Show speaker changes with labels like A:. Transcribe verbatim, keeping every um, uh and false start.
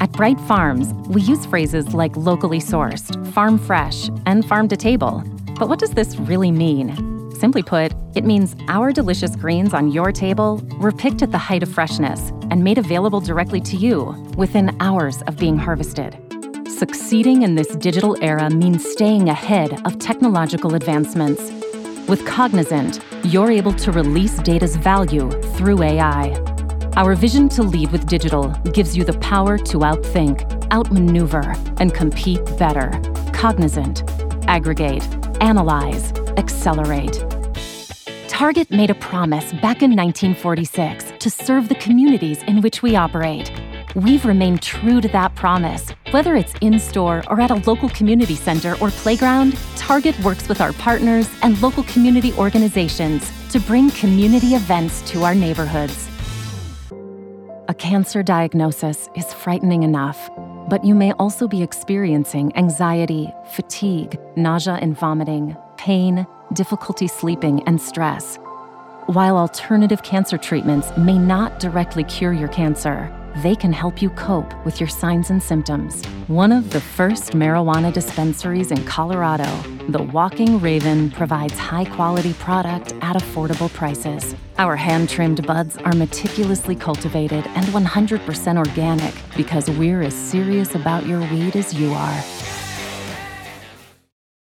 A: At Bright Farms, we use phrases like locally sourced, farm fresh, and farm to table. But what does this really mean? Simply put, it means our delicious greens on your table were picked at the height of freshness and made available directly to you within hours of being harvested. Succeeding in this digital era means staying ahead of technological advancements. With Cognizant, you're able to release data's value through A I. Our vision to lead with digital gives you the power to outthink, outmaneuver, and compete better. Cognizant. Aggregate. Analyze. Accelerate. Target made a promise back in nineteen forty-six to serve the communities in which we operate. We've remained true to that promise. Whether it's in-store or at a local community center or playground, Target works with our partners and local community organizations to bring community events to our neighborhoods. A cancer diagnosis is frightening enough, but you may also be experiencing anxiety, fatigue, nausea and vomiting, pain, difficulty sleeping, and stress. While alternative cancer treatments may not directly cure your cancer, they can help you cope with your signs and symptoms. One of the first marijuana dispensaries in Colorado, the Walking Raven, provides high-quality product at affordable prices. Our hand-trimmed buds are meticulously cultivated and one hundred percent organic because we're as serious about your weed as you are.